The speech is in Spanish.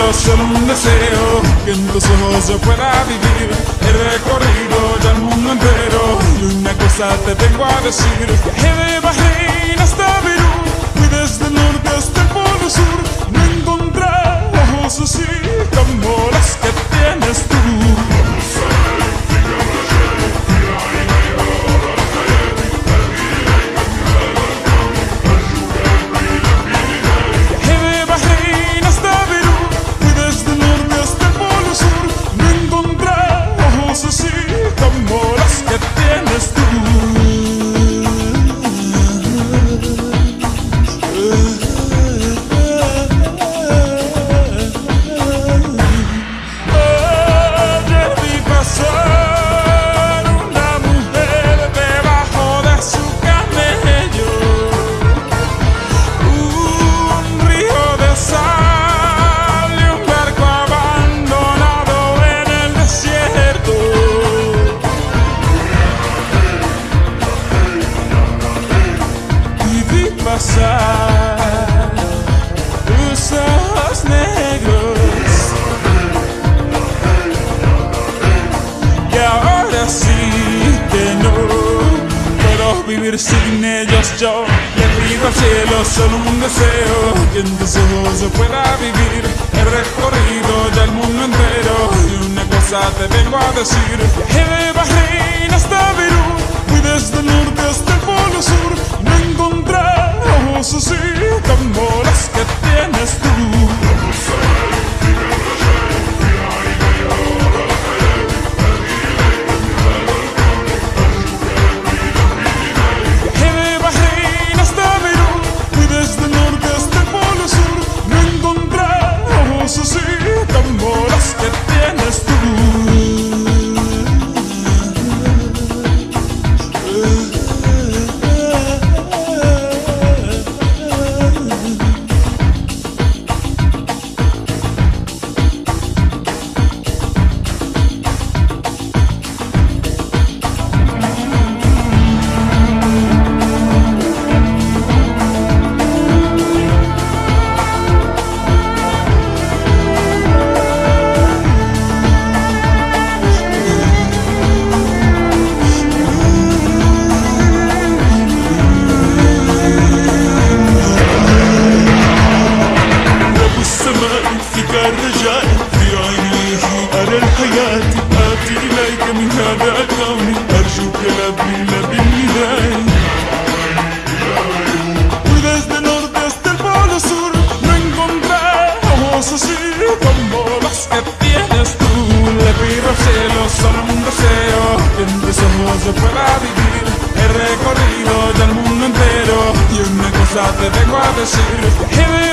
cielo, solo un deseo, que en tus ojos yo pueda vivir. He recorrido ya el mundo entero y una cosa te vengo a decir. Viajé de Bahrein hasta Beirut, fui desde el norte hasta el polo sur. No encontré ojos así como los que tienes tú. Pasar tus ojos negros y ahora sí que no puedo vivir sin ellos. Yo le pido al cielo solo un deseo, que en tus ojos yo pueda vivir. He recorrido ya el mundo entero y una cosa te vengo a decir. Viajé de Bahrein hasta Beirut, fui desde el norte hasta el polo sur. No encontré ojos así como los que tienes tú. Viajé de Bahrein hasta Beirut, fui desde el norte hasta el polo sur. No encontré ojos así como los que tienes tú. الرجاء في عينيه أرى الحياة آتي إليك من هذا الكون أرجوك لا بالنداء. Fui desde el norte hasta el polo sur, no encontré ojos así como los que tienes tú. Le pido al cielo solo un deseo, que en tus ojos yo pueda vivir. He recorrido ya el mundo entero y una cosa te vengo a decir.